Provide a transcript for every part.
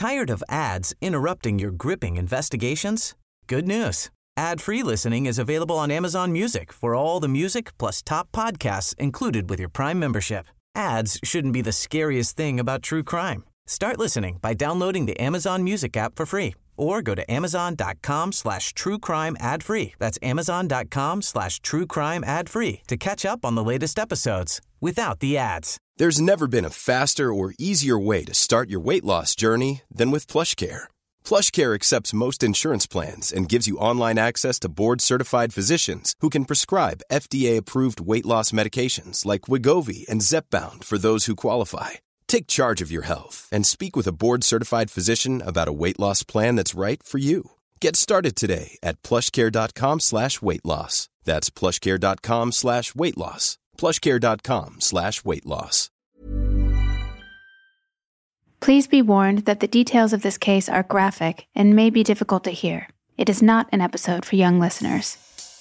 Tired of ads interrupting your gripping investigations? Good news. Ad-free listening is available on Amazon Music for all the music plus top podcasts included with your Prime membership. Ads shouldn't be the scariest thing about true crime. Start listening by downloading the Amazon Music app for free or go to amazon.com/truecrime ad-free. That's amazon.com/truecrime ad-free to catch up on the latest episodes without the ads. There's never been a faster or easier way to start your weight loss journey than with PlushCare. PlushCare accepts most insurance plans and gives you online access to board-certified physicians who can prescribe FDA-approved weight loss medications like Wegovy and Zepbound for those who qualify. Take charge of your health and speak with a board-certified physician about a weight loss plan that's right for you. Get started today at plushcare.com/weight loss. That's plushcare.com/weight loss. plushcare.com/weight loss. Please be warned that the details of this case are graphic and may be difficult to hear. It is not an episode for young listeners.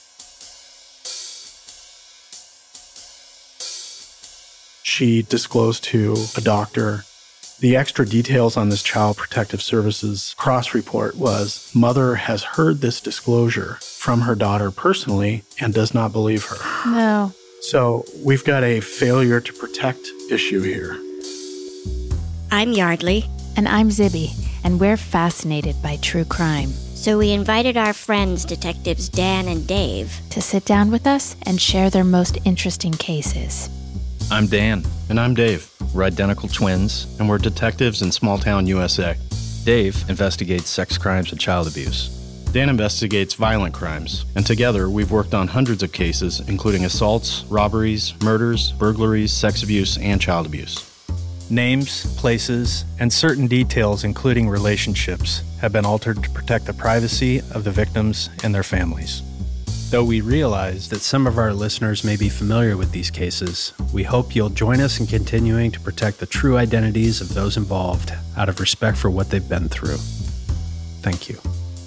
She disclosed to a doctor. The extra details on this Child Protective Services cross-report was mother has heard this disclosure from her daughter personally and does not believe her. No. So we've got a failure to protect issue here. I'm Yardley. And I'm Zibby, and we're fascinated by true crime. So we invited our friends, Detectives Dan and Dave, to sit down with us and share their most interesting cases. I'm Dan. And I'm Dave. We're identical twins, And we're detectives in small-town USA. Dave investigates sex crimes and child abuse. Dan investigates violent crimes, and together we've worked on hundreds of cases, including assaults, robberies, murders, burglaries, sex abuse, and child abuse. Names, places, and certain details, including relationships, have been altered to protect the privacy of the victims and their families. Though we realize that some of our listeners may be familiar with these cases, we hope you'll join us in continuing to protect the true identities of those involved out of respect for what they've been through. Thank you.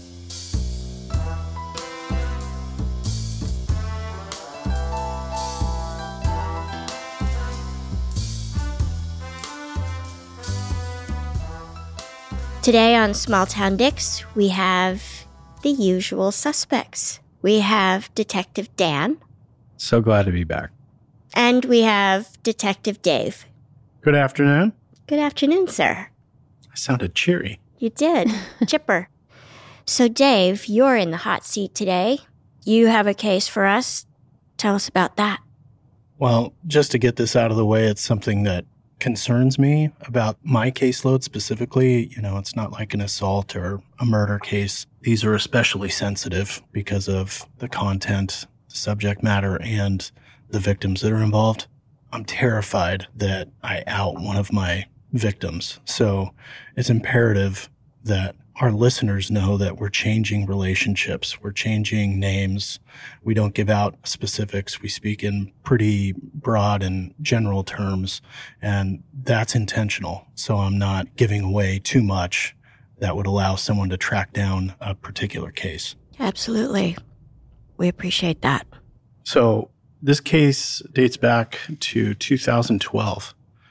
Today on Small Town Dicks, we have the usual suspects. We have Detective Dan. So glad to be back. And we have Detective Dave. Good afternoon. Good afternoon, sir. I sounded cheery. You did. Chipper. So, Dave, you're in the hot seat today. You have a case for us. Tell us about that. Well, just to get this out of the way, it's something that concerns me about my caseload specifically. You know, it's not like an assault or a murder case. These are especially sensitive because of the content, the subject matter, and the victims that are involved. I'm terrified that I out one of my victims. So it's imperative that our listeners know that we're changing relationships. We're changing names. We don't give out specifics. We speak in pretty broad and general terms, and that's intentional. So I'm not giving away too much that would allow someone to track down a particular case. Absolutely. We appreciate that. So this case dates back to 2012,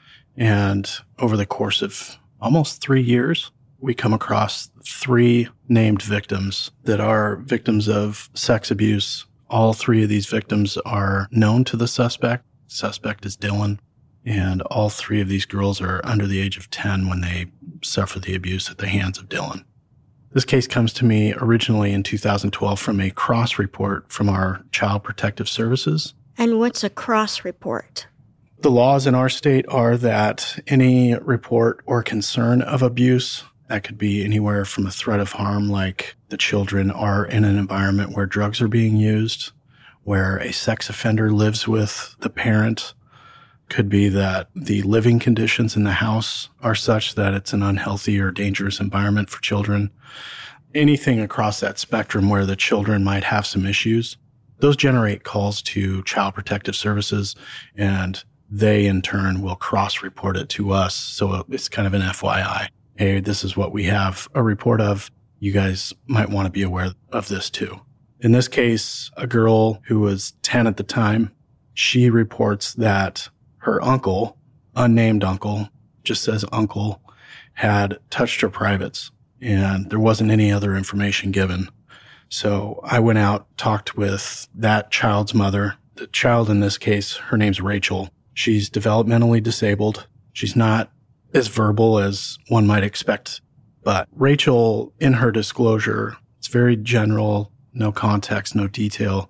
and over the course of almost 3 years, we come across 3 named victims that are victims of sex abuse. All 3 of these victims are known to the suspect. The suspect is Dylan. And all 3 of these girls are under the age of 10 when they suffer the abuse at the hands of Dylan. This case comes to me originally in 2012 from a cross report from our Child Protective Services. And what's a cross report? The laws in our state are that any report or concern of abuse, that could be anywhere from a threat of harm, like the children are in an environment where drugs are being used, where a sex offender lives with the parent. Could be that the living conditions in the house are such that it's an unhealthy or dangerous environment for children. Anything across that spectrum where the children might have some issues, those generate calls to Child Protective Services, and they in turn will cross-report it to us. So it's kind of an FYI. Hey, this is what we have a report of. You guys might want to be aware of this too. In this case, a girl who was 10 at the time, she reports that her uncle, unnamed uncle, just says uncle, had touched her privates, and there wasn't any other information given. So I went out, talked with that child's mother. The child in this case, her name's Rachel. She's developmentally disabled. She's not as verbal as one might expect. But Rachel, in her disclosure, it's very general, no context, no detail.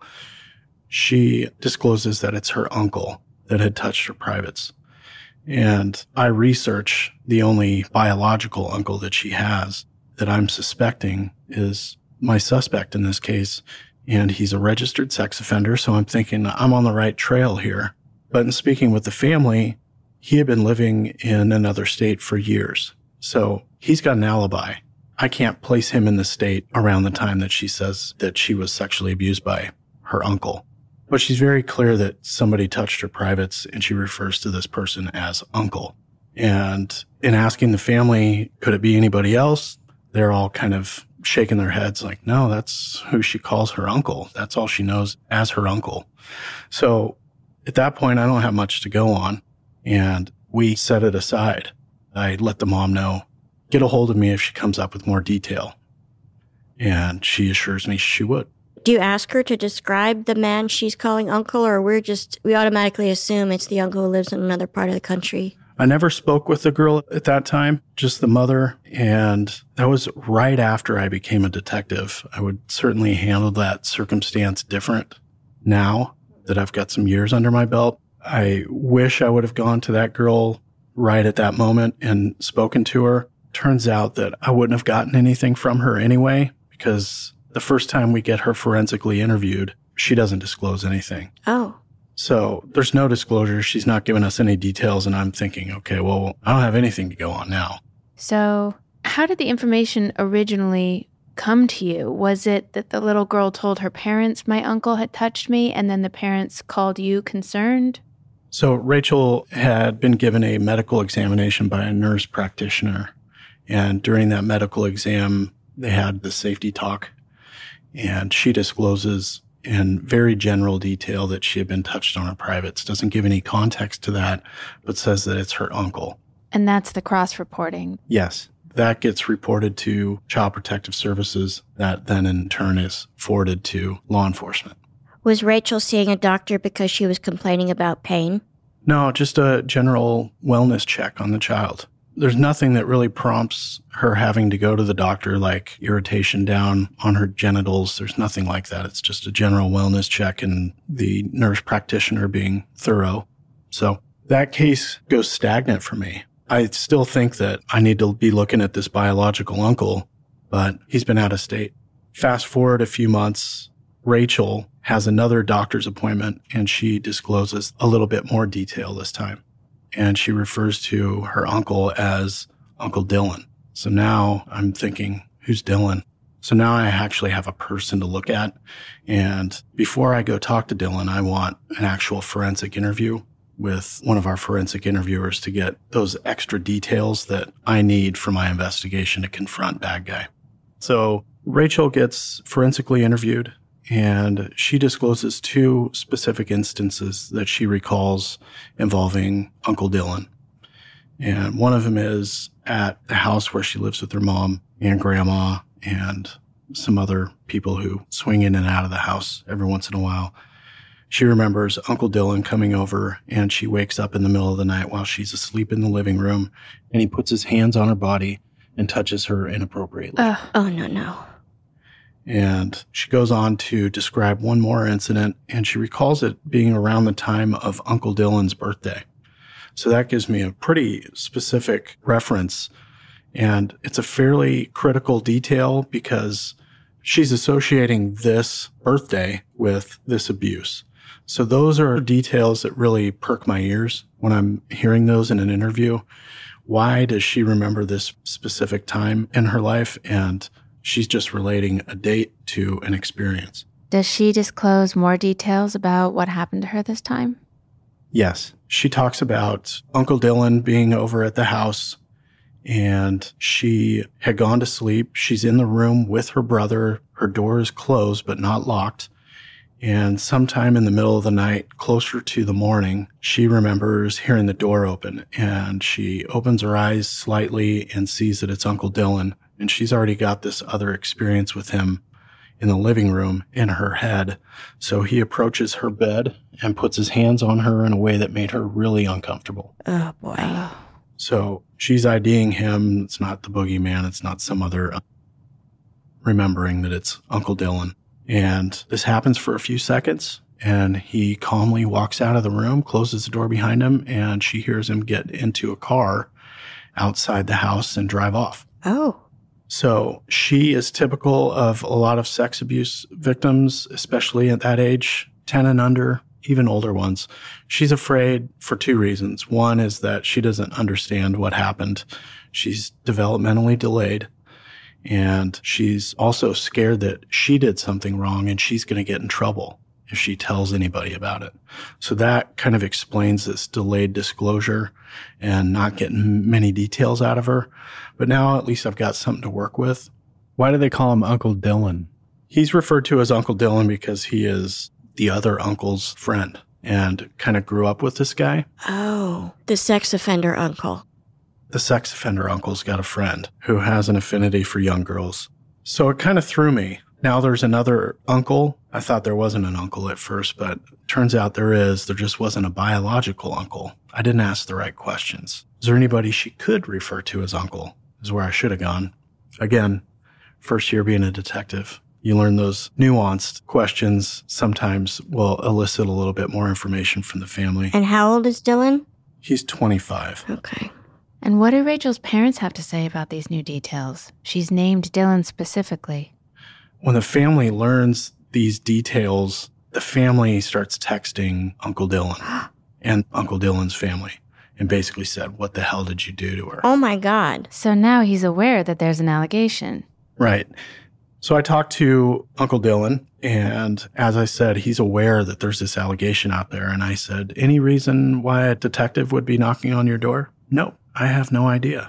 She discloses that it's her uncle that had touched her privates. And I research the only biological uncle that she has that I'm suspecting is my suspect in this case. And he's a registered sex offender. So I'm thinking I'm on the right trail here. But in speaking with the family, he had been living in another state for years. So he's got an alibi. I can't place him in the state around the time that she says that she was sexually abused by her uncle. But she's very clear that somebody touched her privates, and she refers to this person as uncle. And in asking the family, could it be anybody else? They're all kind of shaking their heads like, no, that's who she calls her uncle. That's all she knows as her uncle. So at that point, I don't have much to go on, and we set it aside. I let the mom know, get a hold of me if she comes up with more detail. And she assures me she would. Do you ask her to describe the man she's calling uncle, or we automatically assume it's the uncle who lives in another part of the country? I never spoke with the girl at that time, just the mother. And that was right after I became a detective. I would certainly handle that circumstance different now that I've got some years under my belt. I wish I would have gone to that girl right at that moment and spoken to her. Turns out that I wouldn't have gotten anything from her anyway, because the first time we get her forensically interviewed, she doesn't disclose anything. Oh. So there's no disclosure. She's not giving us any details. And I'm thinking, okay, well, I don't have anything to go on now. So how did the information originally come to you? Was it that the little girl told her parents my uncle had touched me, and then the parents called you concerned? So Rachel had been given a medical examination by a nurse practitioner. And during that medical exam, they had the safety talk. And she discloses in very general detail that she had been touched on her privates. Doesn't give any context to that, but says that it's her uncle. And that's the cross-reporting. Yes. That gets reported to Child Protective Services. That then in turn is forwarded to law enforcement. Was Rachel seeing a doctor because she was complaining about pain? No, just a general wellness check on the child. There's nothing that really prompts her having to go to the doctor, like irritation down on her genitals. There's nothing like that. It's just a general wellness check and the nurse practitioner being thorough. So that case goes stagnant for me. I still think that I need to be looking at this biological uncle, but he's been out of state. Fast forward a few months, Rachel has another doctor's appointment, and she discloses a little bit more detail this time. And she refers to her uncle as Uncle Dylan. So now I'm thinking, who's Dylan? So now I actually have a person to look at. And before I go talk to Dylan, I want an actual forensic interview with one of our forensic interviewers to get those extra details that I need for my investigation to confront bad guy. So Rachel gets forensically interviewed, and she discloses two specific instances that she recalls involving Uncle Dylan. And one of them is at the house where she lives with her mom and grandma and some other people who swing in and out of the house every once in a while. She remembers Uncle Dylan coming over, and she wakes up in the middle of the night while she's asleep in the living room, and he puts his hands on her body and touches her inappropriately. Oh, no. And she goes on to describe one more incident, and she recalls it being around the time of Uncle Dylan's birthday. So that gives me a pretty specific reference, and it's a fairly critical detail because she's associating this birthday with this abuse. So those are details that really perk my ears when I'm hearing those in an interview. Why does she remember this specific time in her life? And she's just relating a date to an experience. Does she disclose more details about what happened to her this time? Yes. She talks about Uncle Dylan being over at the house, and she had gone to sleep. She's in the room with her brother. Her door is closed but not locked. And sometime in the middle of the night, closer to the morning, she remembers hearing the door open, and she opens her eyes slightly and sees that it's Uncle Dylan. And she's already got this other experience with him in the living room in her head. So he approaches her bed and puts his hands on her in a way that made her really uncomfortable. Oh, boy. So she's IDing him. It's not the boogeyman. It's not some other, remembering that it's Uncle Dylan. And this happens for a few seconds, and he calmly walks out of the room, closes the door behind him, and she hears him get into a car outside the house and drive off. Oh. So she is typical of a lot of sex abuse victims, especially at that age, 10 and under, even older ones. She's afraid for two reasons. One is that she doesn't understand what happened. She's developmentally delayed. And she's also scared that she did something wrong and she's going to get in trouble if she tells anybody about it. So that kind of explains this delayed disclosure and not getting many details out of her. But now at least I've got something to work with. Why do they call him Uncle Dylan? He's referred to as Uncle Dylan because he is the other uncle's friend and kind of grew up with this guy. Oh, the sex offender uncle. The sex offender uncle's got a friend who has an affinity for young girls. So it kind of threw me. Now there's another uncle. I thought there wasn't an uncle at first, but turns out there is. There just wasn't a biological uncle. I didn't ask the right questions. Is there anybody she could refer to as uncle? Is where I should have gone. Again, first year being a detective. You learn those nuanced questions sometimes will elicit a little bit more information from the family. And how old is Dylan? He's 25. Okay. And what do Rachel's parents have to say about these new details? She's named Dylan specifically. When the family learns these details, the family starts texting Uncle Dylan and Uncle Dylan's family and basically said, "What the hell did you do to her?" Oh, my God. So now he's aware that there's an allegation. Right. So I talked to Uncle Dylan, and as I said, he's aware that there's this allegation out there. And I said, "Any reason why a detective would be knocking on your door?" "No, I have no idea."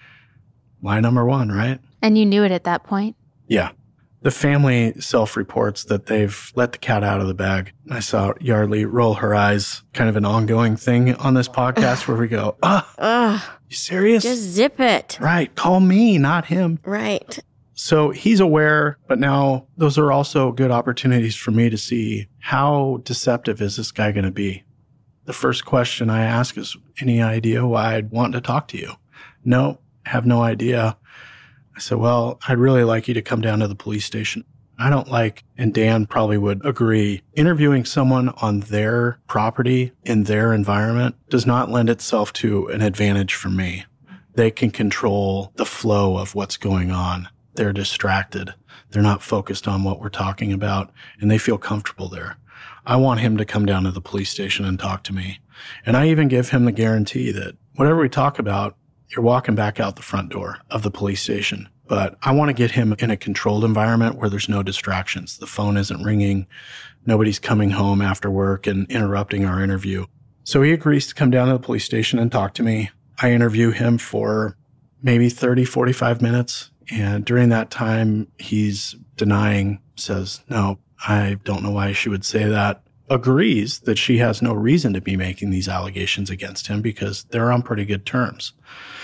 Lie number one, right? And you knew it at that point? Yeah. The family self-reports that they've let the cat out of the bag. I saw Yardley roll her eyes, kind of an ongoing thing on this podcast where we go, you serious? Just zip it. Right. Call me, not him. Right. So he's aware, but now those are also good opportunities for me to see how deceptive is this guy going to be. The first question I ask is, any idea why I'd want to talk to you? No, have no idea. I said, well, I'd really like you to come down to the police station. I don't like, and Dan probably would agree, interviewing someone on their property in their environment does not lend itself to an advantage for me. They can control the flow of what's going on. They're distracted. They're not focused on what we're talking about, and they feel comfortable there. I want him to come down to the police station and talk to me. And I even give him the guarantee that whatever we talk about, you're walking back out the front door of the police station. But I want to get him in a controlled environment where there's no distractions. The phone isn't ringing. Nobody's coming home after work and interrupting our interview. So he agrees to come down to the police station and talk to me. I interview him for maybe 30, 45 minutes. And during that time, he's denying, says, no, I don't know why she would say that. Agrees that she has no reason to be making these allegations against him because they're on pretty good terms.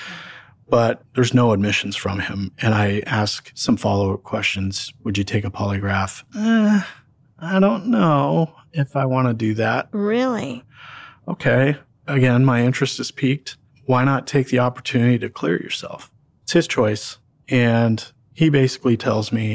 But there's no admissions from him. And I ask some follow-up questions. Would you take a polygraph? I don't know if I want to do that. Really? Okay. Again, my interest is piqued. Why not take the opportunity to clear yourself? It's his choice. And he basically tells me,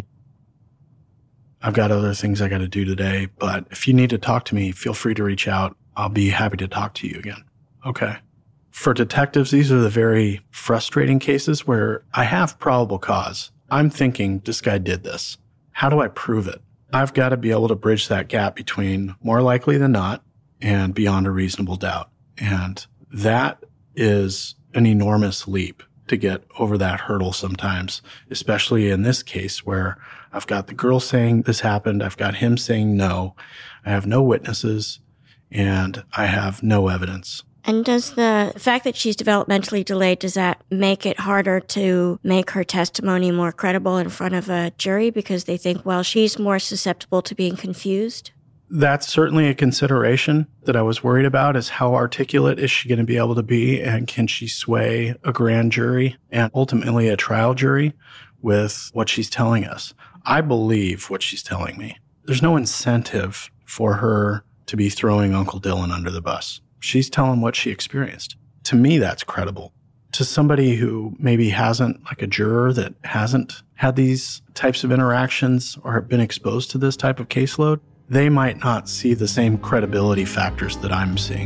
I've got other things I got to do today, but if you need to talk to me, feel free to reach out. I'll be happy to talk to you again. Okay. For detectives, these are the very frustrating cases where I have probable cause. I'm thinking this guy did this. How do I prove it? I've got to be able to bridge that gap between more likely than not and beyond a reasonable doubt. And that is an enormous leap to get over that hurdle sometimes, especially in this case where I've got the girl saying this happened. I've got him saying no. I have no witnesses and I have no evidence. And does the fact that she's developmentally delayed, does that make it harder to make her testimony more credible in front of a jury because they think, well, she's more susceptible to being confused? That's certainly a consideration that I was worried about, is how articulate is she going to be able to be, and can she sway a grand jury and ultimately a trial jury with what she's telling us? I believe what she's telling me. There's no incentive for her to be throwing Uncle Dylan under the bus. She's telling what she experienced. To me, that's credible. To somebody who maybe hasn't, like a juror that hasn't had these types of interactions or been exposed to this type of caseload, they might not see the same credibility factors that I'm seeing.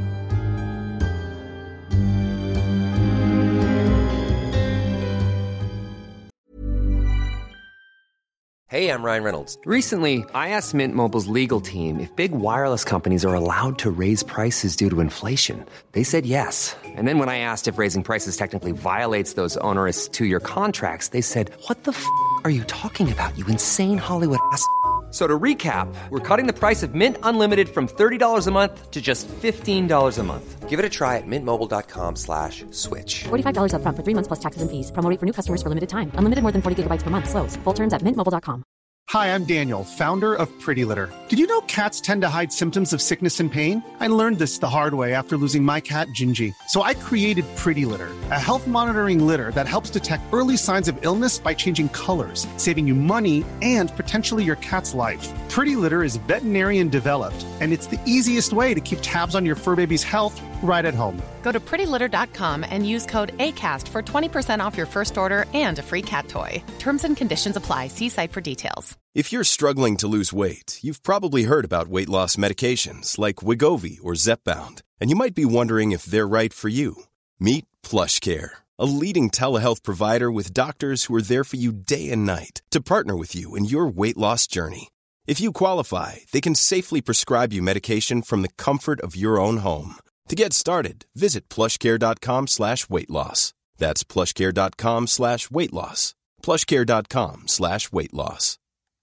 Hey, I'm Ryan Reynolds. Recently, I asked Mint Mobile's legal team if big wireless companies are allowed to raise prices due to inflation. They said yes. And then when I asked if raising prices technically violates those onerous 2-year contracts, they said, "What the f*** are you talking about, you insane Hollywood ass?" So to recap, we're cutting the price of Mint Unlimited from $30 a month to just $15 a month. Give it a try at mintmobile.com/switch. $45 up front for 3 months plus taxes and fees. Promo rate for new customers for limited time. Unlimited more than 40 gigabytes per month. Slows full terms at mintmobile.com. Hi, I'm Daniel, founder of Pretty Litter. Did you know cats tend to hide symptoms of sickness and pain? I learned this the hard way after losing my cat, Gingy. So I created Pretty Litter, a health monitoring litter that helps detect early signs of illness by changing colors, saving you money and potentially your cat's life. Pretty Litter is veterinarian developed, and it's the easiest way to keep tabs on your fur baby's health right at home. Go to prettylitter.com and use code ACAST for 20% off your first order and a free cat toy. Terms and conditions apply. See site for details. If you're struggling to lose weight, you've probably heard about weight loss medications like Wegovy or Zepbound, and you might be wondering if they're right for you. Meet PlushCare, a leading telehealth provider with doctors who are there for you day and night to partner with you in your weight loss journey. If you qualify, they can safely prescribe you medication from the comfort of your own home. To get started, visit plushcare.com/weightloss. That's plushcare.com/weightloss. plushcare.com/weightloss.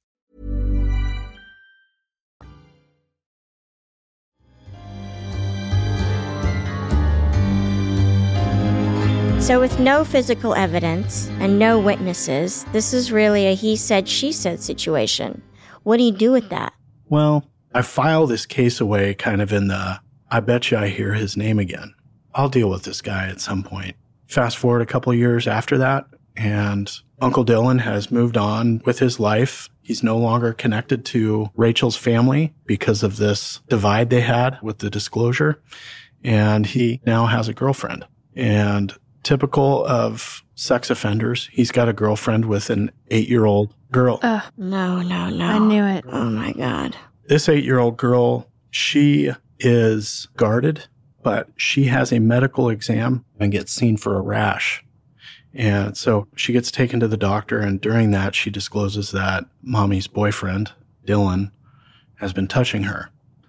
So with no physical evidence and no witnesses, this is really a he said, she said situation. What do you do with that? Well, I file this case away kind of in the, I bet you I hear his name again. I'll deal with this guy at some point. Fast forward a couple of years after that, and Uncle Dylan has moved on with his life. He's no longer connected to Rachel's family because of this divide they had with the disclosure. And he now has a girlfriend. And typical of sex offenders, he's got a girlfriend with an 8-year-old girl. No. I knew it. Oh, my God. This 8-year-old girl, she is guarded, but she has a medical exam and gets seen for a rash. And so she gets taken to the doctor, and during that, she discloses that mommy's boyfriend, Dylan, has been touching her.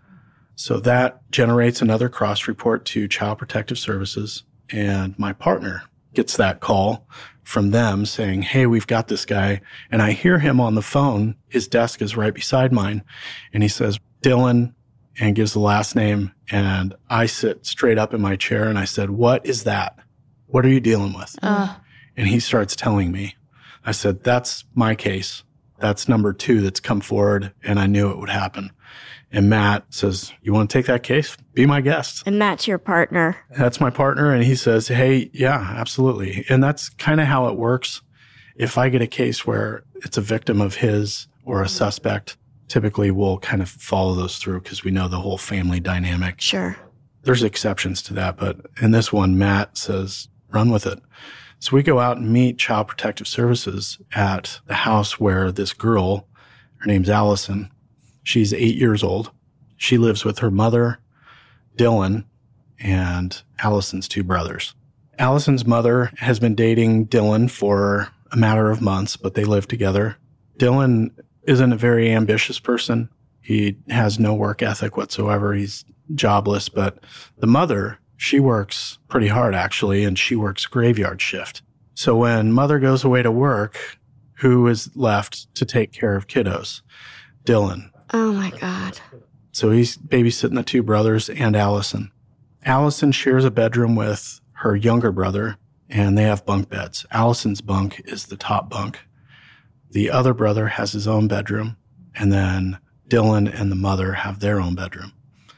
So that generates another cross report to Child Protective Services, and my partner gets that call from them saying, hey, we've got this guy. And I hear him on the phone. His desk is right beside mine. And he says, Dylan, and gives the last name. And I sit straight up in my chair and I said, what is that? What are you dealing with? And he starts telling me. I said, that's my case. That's number 2 that's come forward. And I knew it would happen. And Matt says, you want to take that case? Be my guest. And Matt's your partner. That's my partner. And he says, hey, yeah, absolutely. And that's kind of how it works. If I get a case where it's a victim of his or a suspect, typically we'll kind of follow those through because we know the whole family dynamic. Sure. There's exceptions to that. But in this one, Matt says, run with it. So we go out and meet Child Protective Services at the house where this girl, her name's Allison, she's 8 years old. She lives with her mother, Dylan, and Allison's 2 brothers. Allison's mother has been dating Dylan for a matter of months, but they live together. Dylan isn't a very ambitious person. He has no work ethic whatsoever. He's jobless, but the mother, she works pretty hard actually, and she works graveyard shift. So when mother goes away to work, who is left to take care of kiddos? Dylan. Oh, my God. So he's babysitting the 2 brothers and Allison. Allison shares a bedroom with her younger brother, and they have bunk beds. Allison's bunk is the top bunk. The other brother has his own bedroom, and then Dylan and the mother have their own bedroom.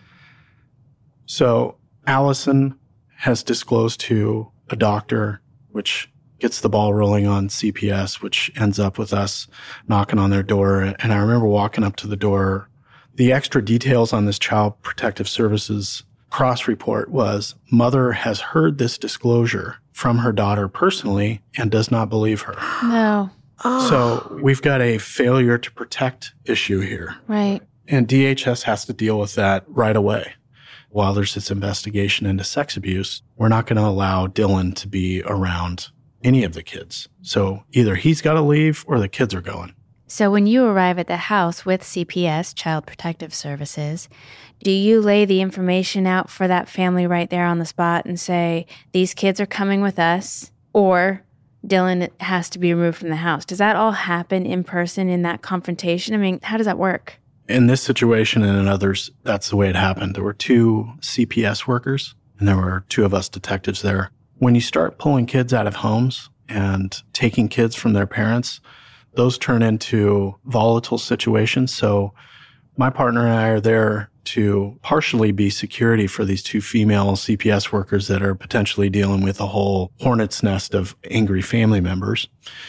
So Allison has disclosed to a doctor, which gets the ball rolling on CPS, which ends up with us knocking on their door. And I remember walking up to the door. The extra details on this Child Protective Services cross report was mother has heard this disclosure from her daughter personally and does not believe her. No. Oh. So we've got a failure to protect issue here. Right. And DHS has to deal with that right away. While there's this investigation into sex abuse, we're not going to allow Dylan to be around any of the kids. So either he's got to leave or the kids are going. So when you arrive at the house with CPS, Child Protective Services, do you lay the information out for that family right there on the spot and say, these kids are coming with us, or Dylan has to be removed from the house? Does that all happen in person in that confrontation? I mean, how does that work? In this situation and in others, that's the way it happened. There were 2 CPS workers and there were 2 of us detectives there. When you start pulling kids out of homes and taking kids from their parents, those turn into volatile situations. So my partner and I are there to partially be security for these 2 female CPS workers that are potentially dealing with a whole hornet's nest of angry family members.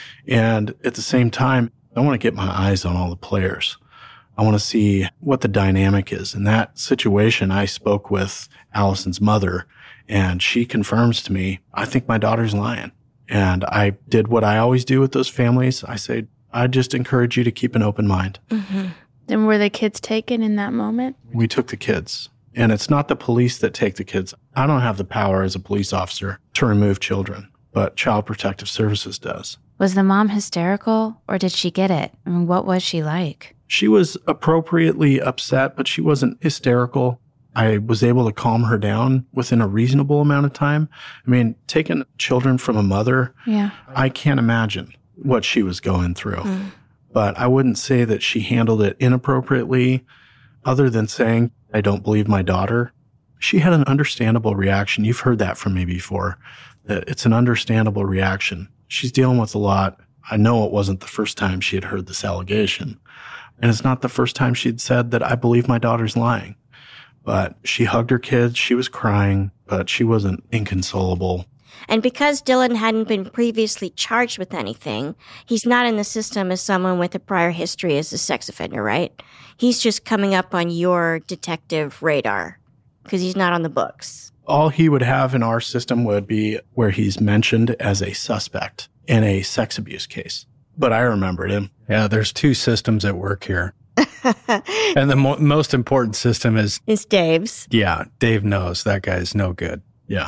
And at the same time, I want to get my eyes on all the players. I want to see what the dynamic is. In that situation, I spoke with Allison's mother, and she confirms to me, I think my daughter's lying. And I did what I always do with those families. I say, I just encourage you to keep an open mind. Mm-hmm. Then were the kids taken in that moment? We took the kids. And it's not the police that take the kids. I don't have the power as a police officer to remove children, but Child Protective Services does. Was the mom hysterical, or did she get it? I mean, what was she like? She was appropriately upset, but she wasn't hysterical. I was able to calm her down within a reasonable amount of time. I mean, taking children from a mother, I can't imagine what she was going through. But I wouldn't say that she handled it inappropriately, other than saying, I don't believe my daughter. She had an understandable reaction. You've heard that from me before, that it's an understandable reaction. She's dealing with a lot. I know it wasn't the first time she had heard this allegation. And it's not the first time she'd said that I believe my daughter's lying. But she hugged her kids. She was crying, but she wasn't inconsolable. And because Dylan hadn't been previously charged with anything, he's not in the system as someone with a prior history as a sex offender, right? He's just coming up on your detective radar because he's not on the books. All he would have in our system would be where he's mentioned as a suspect in a sex abuse case. But I remembered him. Yeah, there's 2 systems at work here. And the most important system is Dave's. Yeah, Dave knows that guy's no good. Yeah.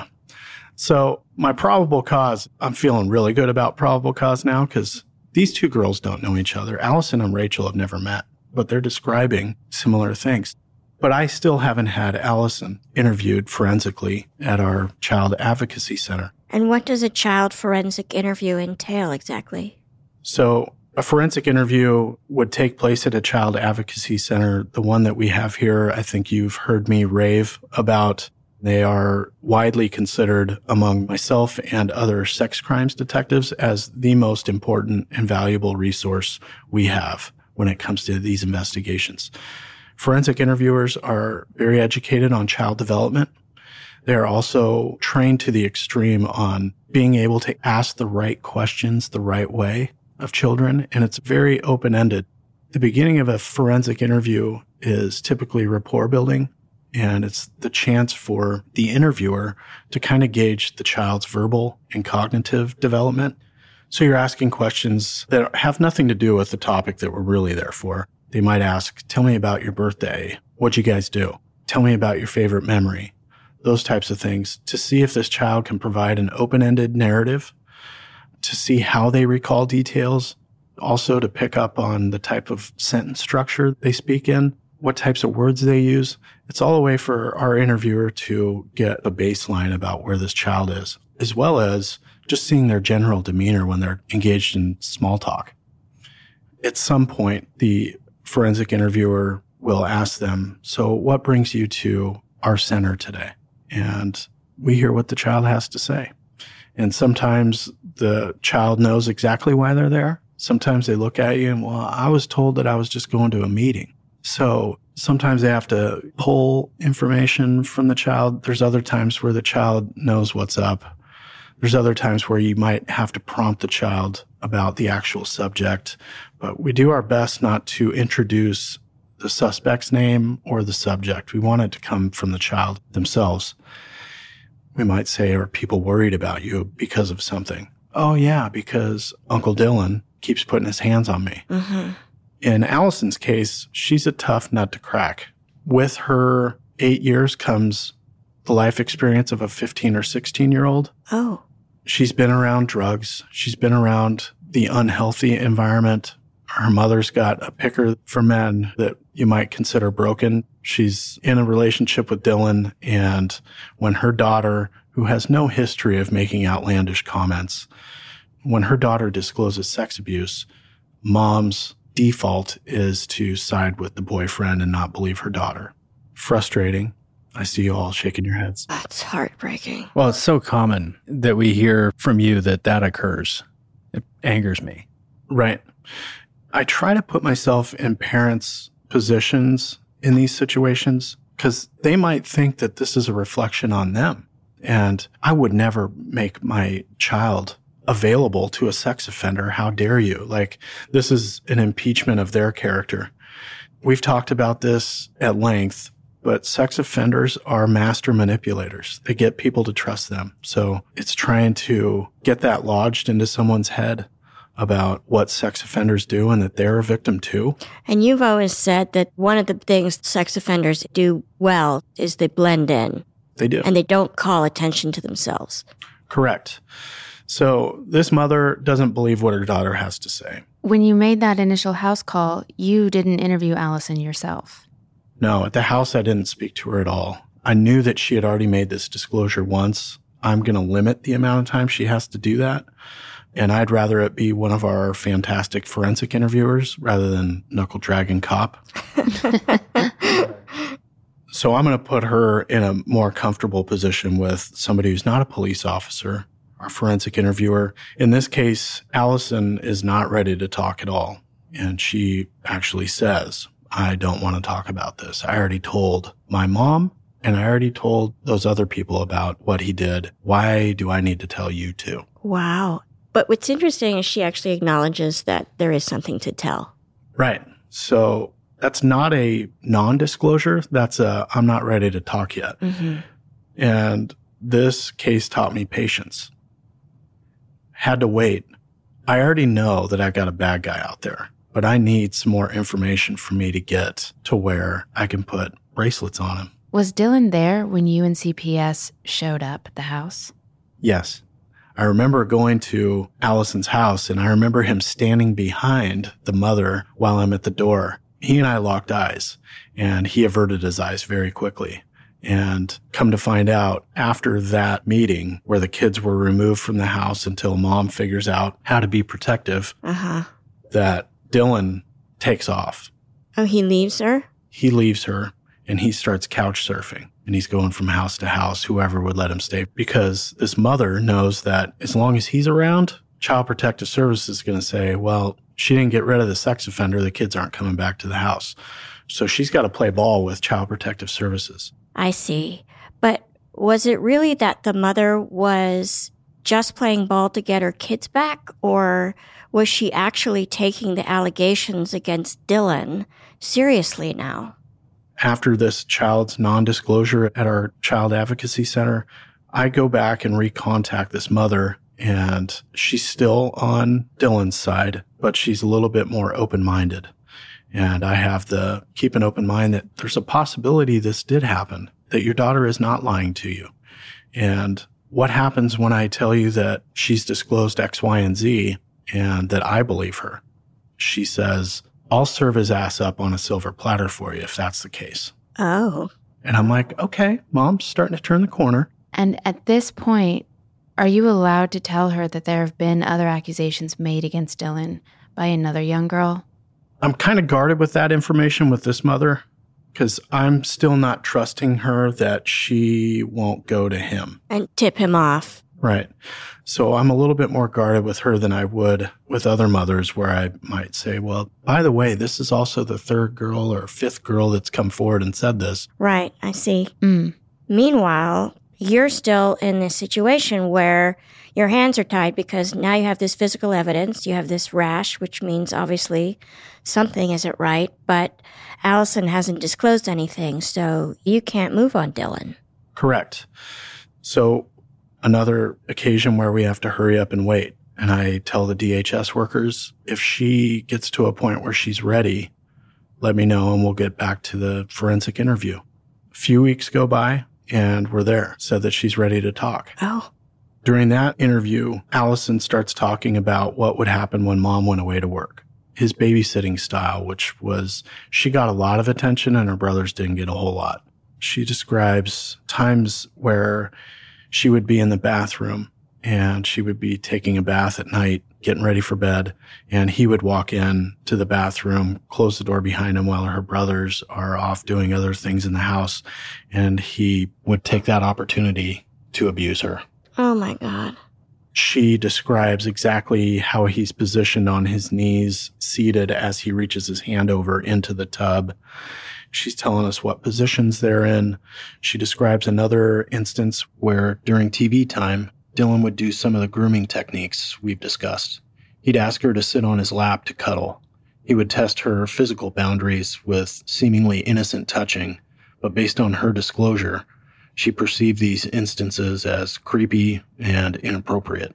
So my probable cause, I'm feeling really good about probable cause now because these 2 girls don't know each other. Allison and Rachel have never met, but they're describing similar things. But I still haven't had Allison interviewed forensically at our Child Advocacy Center. And what does a child forensic interview entail exactly? So a forensic interview would take place at a Child Advocacy Center. The one that we have here, I think you've heard me rave about. They are widely considered among myself and other sex crimes detectives as the most important and valuable resource we have when it comes to these investigations. Forensic interviewers are very educated on child development. They are also trained to the extreme on being able to ask the right questions the right way of children, and it's very open-ended. The beginning of a forensic interview is typically rapport building, and it's the chance for the interviewer to kind of gauge the child's verbal and cognitive development. So you're asking questions that have nothing to do with the topic that we're really there for. They might ask, tell me about your birthday. What'd you guys do? Tell me about your favorite memory. Those types of things to see if this child can provide an open-ended narrative, to see how they recall details, also to pick up on the type of sentence structure they speak in, what types of words they use. It's all a way for our interviewer to get a baseline about where this child is, as well as just seeing their general demeanor when they're engaged in small talk. At some point, the forensic interviewer will ask them, so what brings you to our center today? And we hear what the child has to say. And sometimes the child knows exactly why they're there. Sometimes they look at you and, well, I was told that I was just going to a meeting. So sometimes they have to pull information from the child. There's other times where the child knows what's up. There's other times where you might have to prompt the child about the actual subject. But we do our best not to introduce the suspect's name or the subject. We want it to come from the child themselves. We might say, are people worried about you because of something? Oh, yeah, because Uncle Dylan keeps putting his hands on me. Mm-hmm. In Allison's case, she's a tough nut to crack. With her 8 years comes the life experience of a 15 or 16-year-old. Oh. She's been around drugs. She's been around the unhealthy environment. Her mother's got a picker for men that you might consider broken. She's in a relationship with Dylan, and when her daughter, who has no history of making outlandish comments, when her daughter discloses sex abuse, mom's default is to side with the boyfriend and not believe her daughter. Frustrating. I see you all shaking your heads. That's heartbreaking. Well, it's so common that we hear from you that occurs. It angers me. Right. I try to put myself in parents' positions in these situations because they might think that this is a reflection on them. And I would never make my child available to a sex offender. How dare you? Like, this is an impeachment of their character. We've talked about this at length, but sex offenders are master manipulators. They get people to trust them. So it's trying to get that lodged into someone's head about what sex offenders do and that they're a victim too. And you've always said that one of the things sex offenders do well is they blend in. They do. And they don't call attention to themselves. Correct. So this mother doesn't believe what her daughter has to say. When you made that initial house call, you didn't interview Allison yourself. No, at the house, I didn't speak to her at all. I knew that she had already made this disclosure once. I'm going to limit the amount of time she has to do that. And I'd rather it be one of our fantastic forensic interviewers rather than knuckle dragging cop. So I'm going to put her in a more comfortable position with somebody who's not a police officer, our forensic interviewer. In this case, Allison is not ready to talk at all. And she actually says, I don't want to talk about this. I already told my mom and I already told those other people about what he did. Why do I need to tell you too? Wow. But what's interesting is she actually acknowledges that there is something to tell. Right. So that's not a non-disclosure. That's a, I'm not ready to talk yet. Mm-hmm. And this case taught me patience. Had to wait. I already know that I got a bad guy out there, but I need some more information for me to get to where I can put bracelets on him. Was Dylan there when you and CPS showed up at the house? Yes. I remember going to Allison's house, and I remember him standing behind the mother while I'm at the door. He and I locked eyes, and he averted his eyes very quickly. And come to find out, after that meeting where the kids were removed from the house until mom figures out how to be protective, that Dylan takes off. Oh, he leaves her? He leaves her, and he starts couch surfing. And he's going from house to house, whoever would let him stay. Because this mother knows that as long as he's around, Child Protective Services is going to say, well, she didn't get rid of the sex offender. The kids aren't coming back to the house. So she's got to play ball with Child Protective Services. I see. But was it really that the mother was just playing ball to get her kids back? Or was she actually taking the allegations against Dylan seriously now? After this child's non-disclosure at our child advocacy center, I go back and recontact this mother, and she's still on Dylan's side, but she's a little bit more open-minded. And I have to keep an open mind that there's a possibility this did happen, that your daughter is not lying to you. And what happens when I tell you that she's disclosed X, Y, and Z and that I believe her? She says, I'll serve his ass up on a silver platter for you if that's the case. Oh. And I'm like, okay, mom's starting to turn the corner. And at this point, are you allowed to tell her that there have been other accusations made against Dylan by another young girl? I'm kind of guarded with that information with this mother because I'm still not trusting her that she won't go to him. And tip him off. Right. So I'm a little bit more guarded with her than I would with other mothers, where I might say, well, by the way, this is also the third girl or fifth girl that's come forward and said this. Right. I see. Meanwhile, you're still in this situation where your hands are tied because now you have this physical evidence. You have this rash, which means obviously something isn't right, but Allison hasn't disclosed anything, so you can't move on Dylan. Correct. So another occasion where we have to hurry up and wait. And I tell the DHS workers, if she gets to a point where she's ready, let me know and we'll get back to the forensic interview. A few weeks go by and we're there, said that she's ready to talk. Oh. During that interview, Allison starts talking about what would happen when mom went away to work. His babysitting style, which was she got a lot of attention and her brothers didn't get a whole lot. She describes times where she would be in the bathroom and she would be taking a bath at night, getting ready for bed, and he would walk in to the bathroom, close the door behind him while her brothers are off doing other things in the house, and he would take that opportunity to abuse her. Oh, my God. She describes exactly how he's positioned on his knees, seated as he reaches his hand over into the tub. She's telling us what positions they're in. She describes another instance where during TV time, Dylan would do some of the grooming techniques we've discussed. He'd ask her to sit on his lap to cuddle. He would test her physical boundaries with seemingly innocent touching, but based on her disclosure, she perceived these instances as creepy and inappropriate.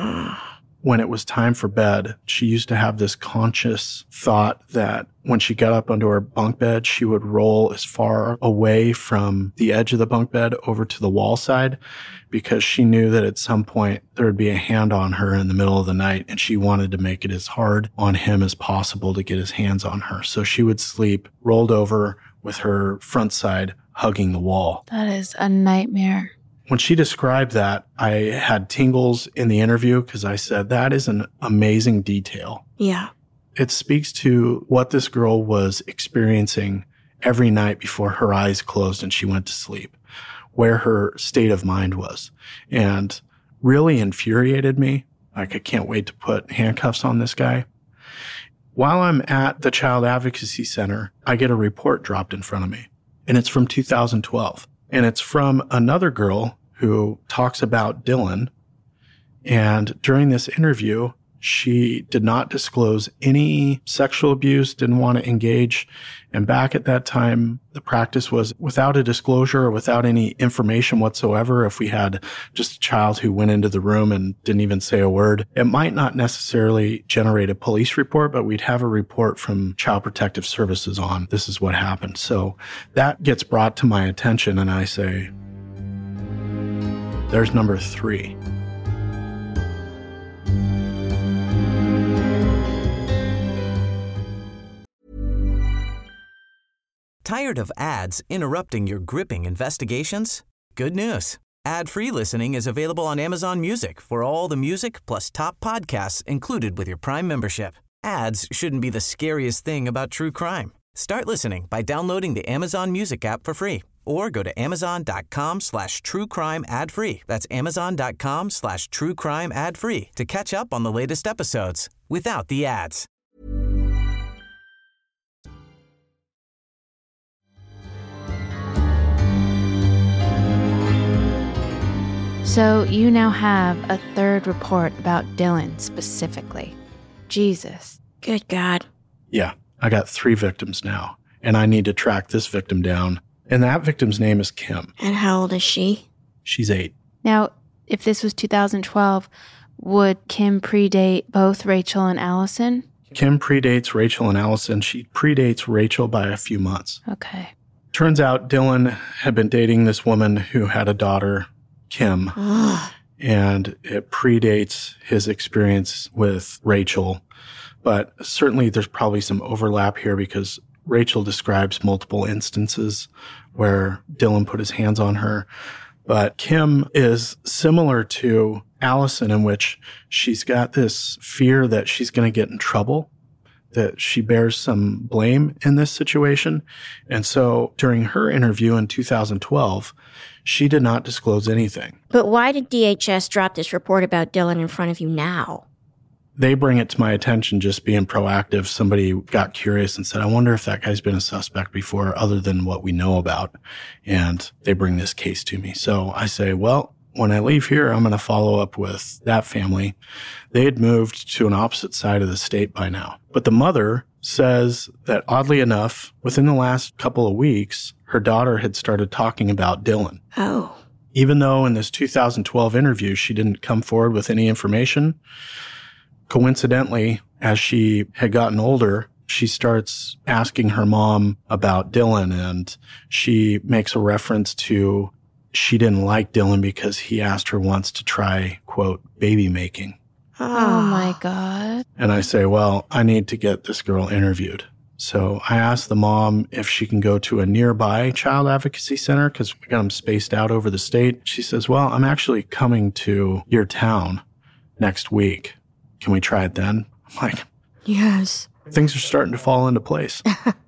When it was time for bed, she used to have this conscious thought that when she got up onto her bunk bed, she would roll as far away from the edge of the bunk bed over to the wall side because she knew that at some point there would be a hand on her in the middle of the night and she wanted to make it as hard on him as possible to get his hands on her. So she would sleep rolled over with her front side hugging the wall. That is a nightmare. When she described that, I had tingles in the interview because I said, that is an amazing detail. Yeah. It speaks to what this girl was experiencing every night before her eyes closed and she went to sleep, where her state of mind was, and really infuriated me. Like, I can't wait to put handcuffs on this guy. While I'm at the Child Advocacy Center, I get a report dropped in front of me, and it's from 2012. And it's from another girl who talks about Dylan. And during this interview, she did not disclose any sexual abuse, didn't want to engage. And back at that time, the practice was without a disclosure or without any information whatsoever. If we had just a child who went into the room and didn't even say a word, it might not necessarily generate a police report, but we'd have a report from Child Protective Services on this is what happened. So that gets brought to my attention and I say, there's number 3. Tired of ads interrupting your gripping investigations? Good news. Ad-free listening is available on Amazon Music for all the music plus top podcasts included with your Prime membership. Ads shouldn't be the scariest thing about true crime. Start listening by downloading the Amazon Music app for free or go to amazon.com/truecrime ad-free. That's amazon.com/truecrime ad-free to catch up on the latest episodes without the ads. So you now have a third report about Dylan specifically. Jesus. Good God. Yeah, I got 3 victims now, and I need to track this victim down. And that victim's name is Kim. And how old is she? She's 8. Now, if this was 2012, would Kim predate both Rachel and Allison? Kim predates Rachel and Allison. She predates Rachel by a few months. Okay. Turns out Dylan had been dating this woman who had a daughter, Kim, and it predates his experience with Rachel. But certainly there's probably some overlap here because Rachel describes multiple instances where Dylan put his hands on her. But Kim is similar to Allison in which she's got this fear that she's going to get in trouble, that she bears some blame in this situation. And so during her interview in 2012, she did not disclose anything. But why did DHS drop this report about Dylan in front of you now? They bring it to my attention just being proactive. Somebody got curious and said, I wonder if that guy's been a suspect before other than what we know about. And they bring this case to me. So I say, well, when I leave here, I'm going to follow up with that family. They had moved to an opposite side of the state by now. But the mother says that oddly enough, within the last couple of weeks, her daughter had started talking about Dylan. Oh. Even though in this 2012 interview, she didn't come forward with any information, coincidentally, as she had gotten older, she starts asking her mom about Dylan, and she makes a reference to she didn't like Dylan because he asked her once to try, quote, baby making. Oh, my God. And I say, well, I need to get this girl interviewed. So I asked the mom if she can go to a nearby child advocacy center because we got them spaced out over the state. She says, well, I'm actually coming to your town next week. Can we try it then? I'm like, yes. Things are starting to fall into place.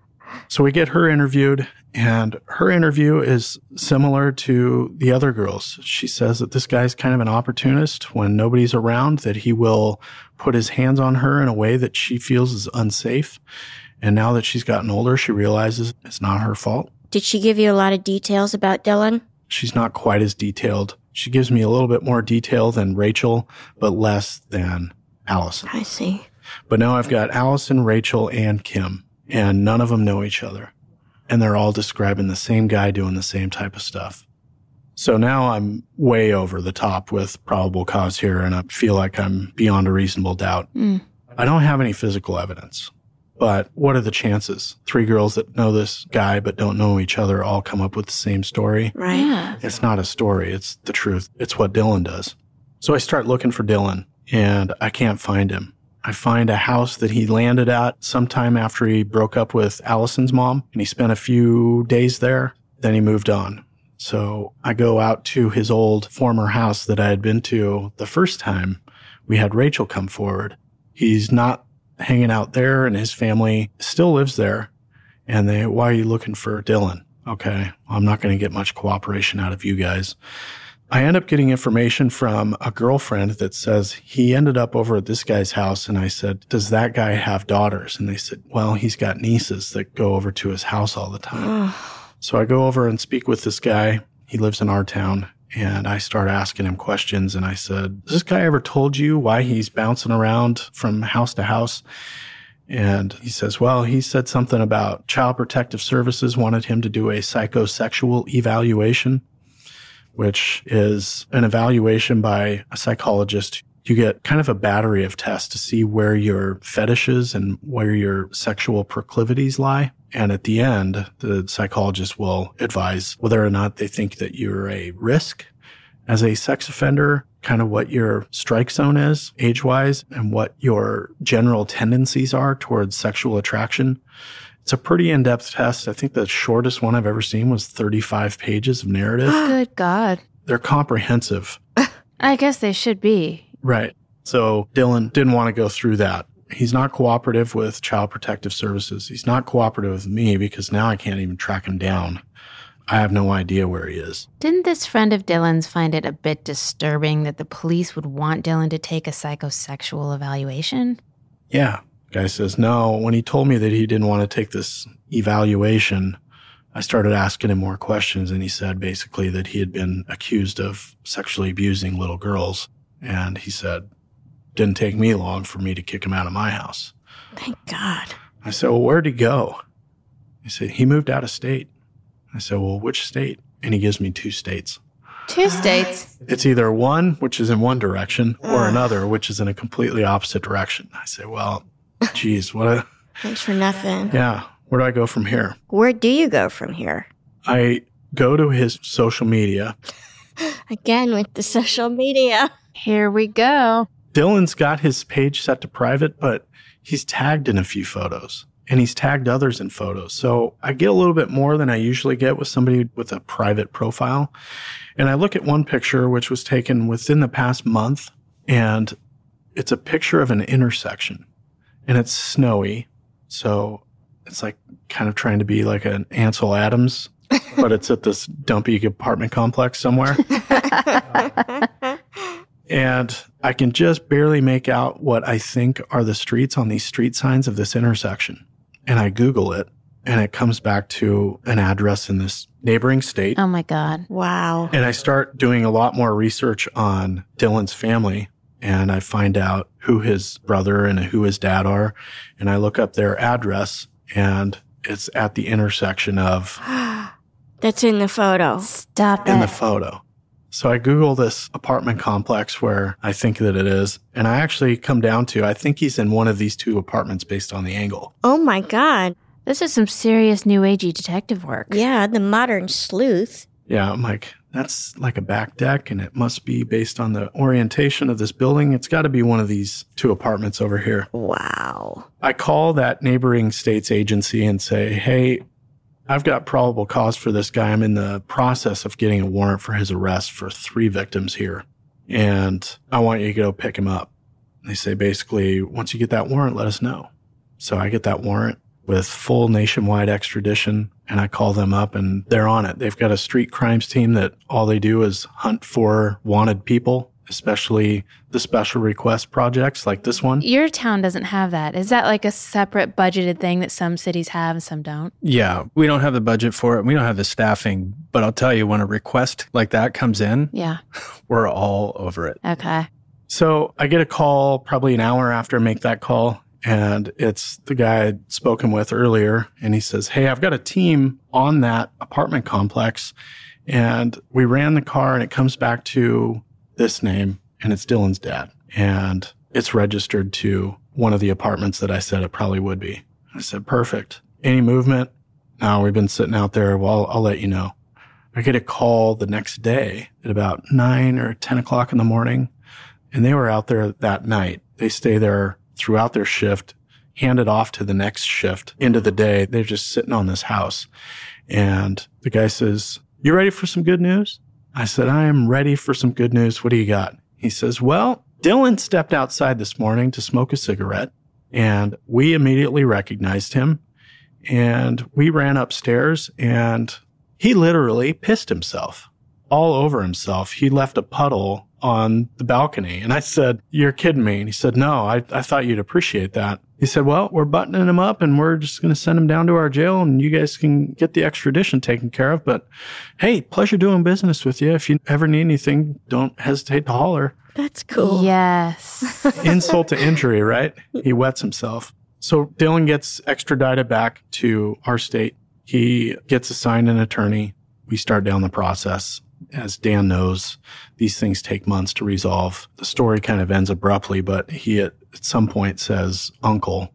So we get her interviewed, and her interview is similar to the other girls. She says that this guy's kind of an opportunist. When nobody's around, that he will put his hands on her in a way that she feels is unsafe. And now that she's gotten older, she realizes it's not her fault. Did she give you a lot of details about Dylan? She's not quite as detailed. She gives me a little bit more detail than Rachel, but less than Allison. I see. But now I've got Allison, Rachel, and Kim, and none of them know each other. And they're all describing the same guy doing the same type of stuff. So now I'm way over the top with probable cause here, and I feel like I'm beyond a reasonable doubt. I don't have any physical evidence. But what are the chances? 3 girls that know this guy but don't know each other all come up with the same story. Right. Yeah. It's not a story. It's the truth. It's what Dylan does. So I start looking for Dylan, and I can't find him. I find a house that he landed at sometime after he broke up with Allison's mom, and he spent a few days there. Then he moved on. So I go out to his old former house that I had been to the first time we had Rachel come forward. He's not hanging out there, and his family still lives there. And they, why are you looking for Dylan? Okay, well, I'm not going to get much cooperation out of you guys. I end up getting information from a girlfriend that says he ended up over at this guy's house. And I said, does that guy have daughters? And they said, well, he's got nieces that go over to his house all the time. So I go over and speak with this guy. He lives in our town. And I start asking him questions. And I said, has this guy ever told you why he's bouncing around from house to house? And he says, well, he said something about Child Protective Services wanted him to do a psychosexual evaluation, which is an evaluation by a psychologist. You get kind of a battery of tests to see where your fetishes and where your sexual proclivities lie. And at the end, the psychologist will advise whether or not they think that you're a risk as a sex offender, kind of what your strike zone is age-wise, and what your general tendencies are towards sexual attraction. It's a pretty in-depth test. I think the shortest one I've ever seen was 35 pages of narrative. Good God. They're comprehensive. I guess they should be. Right. So Dylan didn't want to go through that. He's not cooperative with Child Protective Services. He's not cooperative with me because now I can't even track him down. I have no idea where he is. Didn't this friend of Dylan's find it a bit disturbing that the police would want Dylan to take a psychosexual evaluation? Yeah. Guy says, no, when he told me that he didn't want to take this evaluation, I started asking him more questions, and he said basically that he had been accused of sexually abusing little girls. And he said, didn't take me long for me to kick him out of my house. Thank God. I said, well, where'd he go? He said, he moved out of state. I said, well, which state? And he gives me 2 states. 2 states? It's either one, which is in one direction, or another, which is in a completely opposite direction. I say, well, geez, what a... Thanks for nothing. Yeah. Where do I go from here? Where do you go from here? I go to his social media. Again with the social media. Here we go. Dylan's got his page set to private, but he's tagged in a few photos, and he's tagged others in photos. So I get a little bit more than I usually get with somebody with a private profile. And I look at one picture, which was taken within the past month, and it's a picture of an intersection, and it's snowy. So it's like kind of trying to be like an Ansel Adams, but it's at this dumpy apartment complex somewhere. And I can just barely make out what I think are the streets on these street signs of this intersection. And I Google it, and it comes back to an address in this neighboring state. Oh, my God. Wow. And I start doing a lot more research on Dylan's family, and I find out who his brother and who his dad are. And I look up their address, and it's at the intersection of... That's in the photo. Stop it. In the photo. So I Google this apartment complex where I think that it is, and I actually come down to, I think he's in one of these two apartments based on the angle. Oh, my God. This is some serious new agey detective work. Yeah, the modern sleuth. Yeah, I'm like, that's like a back deck, and it must be based on the orientation of this building. It's got to be one of these two apartments over here. Wow. I call that neighboring state's agency and say, hey, I've got probable cause for this guy. I'm in the process of getting a warrant for his arrest for 3 victims here, and I want you to go pick him up. They say, basically, once you get that warrant, let us know. So I get that warrant with full nationwide extradition, and I call them up, and they're on it. They've got a street crimes team that all they do is hunt for wanted people, especially the special request projects like this one. Your town doesn't have that. Is that like a separate budgeted thing that some cities have and some don't? Yeah, we don't have the budget for it. We don't have the staffing. But I'll tell you, when a request like that comes in, Yeah. we're all over it. Okay. So I get a call probably an hour after I make that call, and it's the guy I'd spoken with earlier, and he says, hey, I've got a team on that apartment complex, and we ran the car, and it comes back to this name, and it's Dylan's dad, and it's registered to one of the apartments that I said it probably would be. I said, perfect. Any movement? No, we've been sitting out there. Well, I'll let you know. I get a call the next day at about 9 or 10 o'clock in the morning, and they were out there that night. They stay there throughout their shift, hand it off to the next shift into the day. They're just sitting on this house. And the guy says, you ready for some good news? I said, I am ready for some good news. What do you got? He says, well, Dylan stepped outside this morning to smoke a cigarette, and we immediately recognized him. And we ran upstairs, and he literally pissed himself all over himself. He left a puddle on the balcony. And I said, you're kidding me. And he said, no, I thought you'd appreciate that. He said, well, we're buttoning him up, and we're just going to send him down to our jail, and you guys can get the extradition taken care of. But hey, pleasure doing business with you. If you ever need anything, don't hesitate to holler. That's cool. Yes. Insult to injury, right? He wets himself. So Dylan gets extradited back to our state. He gets assigned an attorney. We start down the process. As Dan knows, these things take months to resolve. The story kind of ends abruptly, but he at some point says, uncle.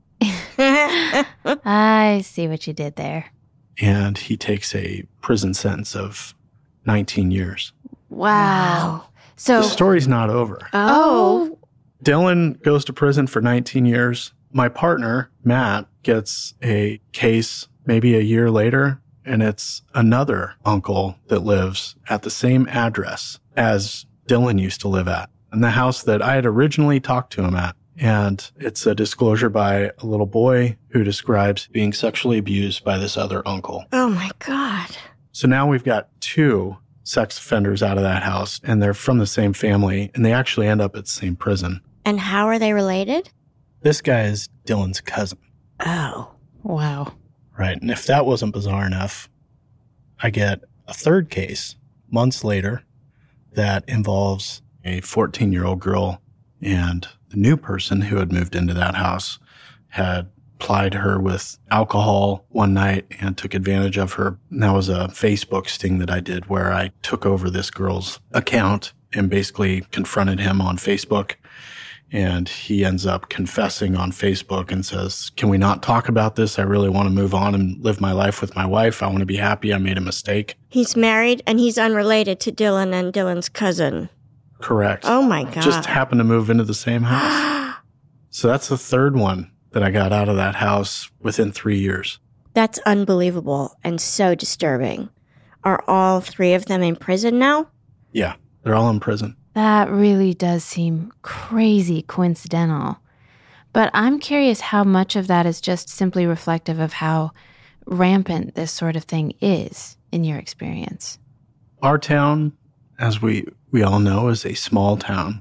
I see what you did there. And he takes a prison sentence of 19 years. Wow. So the story's not over. Oh. Dylan goes to prison for 19 years. My partner, Matt, gets a case maybe a year later, and it's another uncle that lives at the same address as Dylan used to live at, in the house that I had originally talked to him at. And it's a disclosure by a little boy who describes being sexually abused by this other uncle. Oh, my God. So now we've got 2 sex offenders out of that house, and they're from the same family, and they actually end up at the same prison. And how are they related? This guy is Dylan's cousin. Oh. Wow. Right. And if that wasn't bizarre enough, I get a third case months later that involves a 14-year-old girl, and the new person who had moved into that house had plied her with alcohol one night and took advantage of her. And that was a Facebook sting that I did where I took over this girl's account and basically confronted him on Facebook. And he ends up confessing on Facebook and says, can we not talk about this? I really want to move on and live my life with my wife. I want to be happy. I made a mistake. He's married, and he's unrelated to Dylan and Dylan's cousin. Correct. Oh, my God. Just happened to move into the same house. So that's the third one that I got out of that house within 3 years. That's unbelievable and so disturbing. Are all 3 of them in prison now? Yeah, they're all in prison. That really does seem crazy coincidental. But I'm curious how much of that is just simply reflective of how rampant this sort of thing is in your experience. Our town, as we all know, is a small town.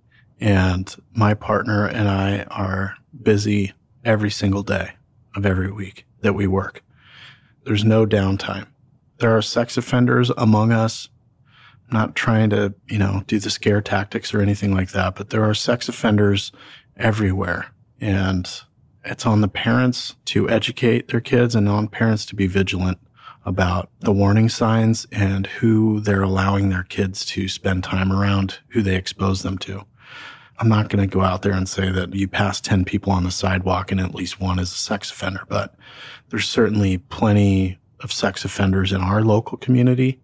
And my partner and I are busy every single day of every week that we work. There's no downtime. There are sex offenders among us. I'm not trying to, do the scare tactics or anything like that, but there are sex offenders everywhere. And it's on the parents to educate their kids and on parents to be vigilant about the warning signs and who they're allowing their kids to spend time around, who they expose them to. I'm not going to go out there and say that you pass 10 people on the sidewalk and at least one is a sex offender, but there's certainly plenty of sex offenders in our local community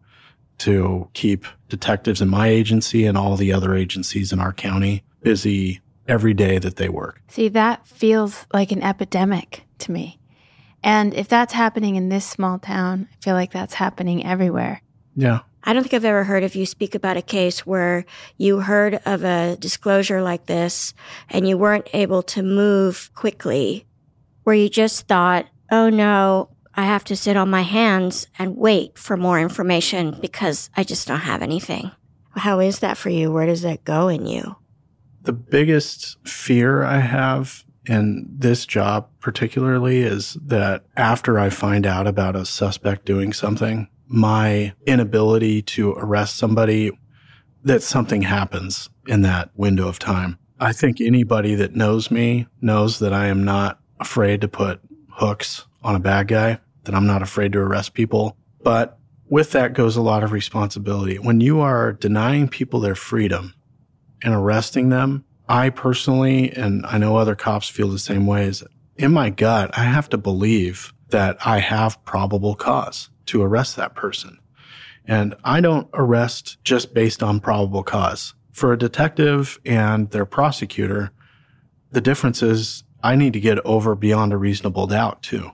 to keep detectives in my agency and all the other agencies in our county busy every day that they work. See, that feels like an epidemic to me. And if that's happening in this small town, I feel like that's happening everywhere. Yeah. I don't think I've ever heard of you speak about a case where you heard of a disclosure like this and you weren't able to move quickly, where you just thought, oh no, I have to sit on my hands and wait for more information because I just don't have anything. How is that for you? Where does that go in you? The biggest fear I have in this job particularly is that after I find out about a suspect doing something, my inability to arrest somebody, that something happens in that window of time. I think anybody that knows me knows that I am not afraid to put hooks on a bad guy, that I'm not afraid to arrest people. But with that goes a lot of responsibility. When you are denying people their freedom and arresting them, I personally, and I know other cops feel the same way, is in my gut, I have to believe that I have probable cause to arrest that person. And I don't arrest just based on probable cause. For a detective and their prosecutor, the difference is I need to get over beyond a reasonable doubt too.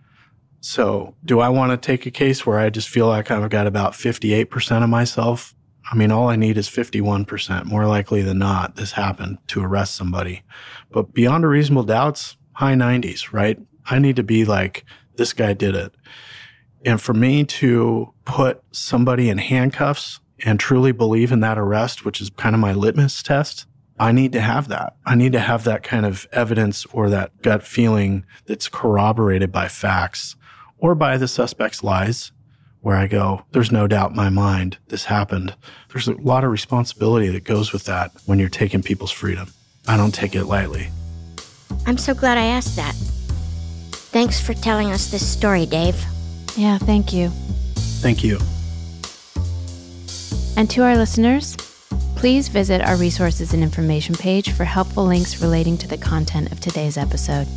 So do I want to take a case where I just feel like I've got about 58% of myself? I mean, all I need is 51%. More likely than not, this happened to arrest somebody. But beyond a reasonable doubt's high 90s, right? I need to be like, this guy did it. And for me to put somebody in handcuffs and truly believe in that arrest, which is kind of my litmus test, I need to have that. I need to have that kind of evidence or that gut feeling that's corroborated by facts or by the suspect's lies, where I go, there's no doubt in my mind this happened. There's a lot of responsibility that goes with that when you're taking people's freedom. I don't take it lightly. I'm so glad I asked that. Thanks for telling us this story, Dave. Yeah, thank you. Thank you. And to our listeners, please visit our resources and information page for helpful links relating to the content of today's episode.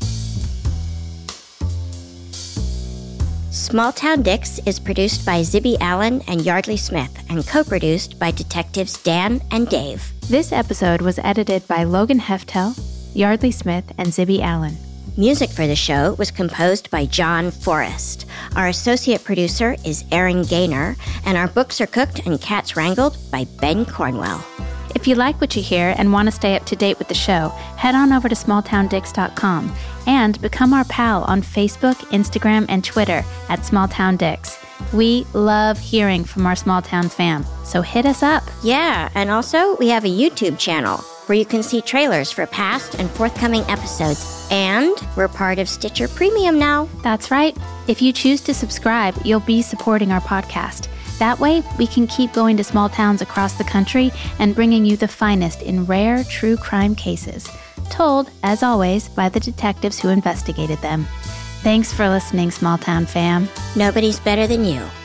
Small Town Dicks is produced by Zibby Allen and Yardley Smith and co-produced by detectives Dan and Dave. This episode was edited by Logan Heftel, Yardley Smith, and Zibby Allen. Music for the show was composed by John Forrest. Our associate producer is Aaron Gaynor, and our books are cooked and cats wrangled by Ben Cornwell. If you like what you hear and want to stay up to date with the show, head on over to smalltowndicks.com and become our pal on Facebook, Instagram, and Twitter at SmallTownDicks. We love hearing from our small town fam, so hit us up. Yeah, and also we have a YouTube channel where you can see trailers for past and forthcoming episodes. And we're part of Stitcher Premium now. That's right. If you choose to subscribe, you'll be supporting our podcast. That way, we can keep going to small towns across the country and bringing you the finest in rare true crime cases, told, as always, by the detectives who investigated them. Thanks for listening, small town fam. Nobody's better than you.